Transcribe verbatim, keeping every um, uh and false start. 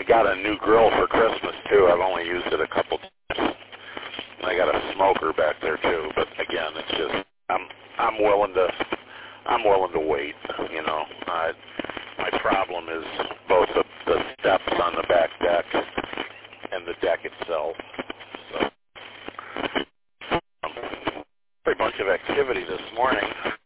got a new grill for Christmas too. I've only used it a couple times. I got a smoker back there too, but again, it's just I'm I'm willing to I'm willing to wait. You know, I, my problem is both the, the steps on the back deck and the deck itself. So, um, a bunch of activity this morning.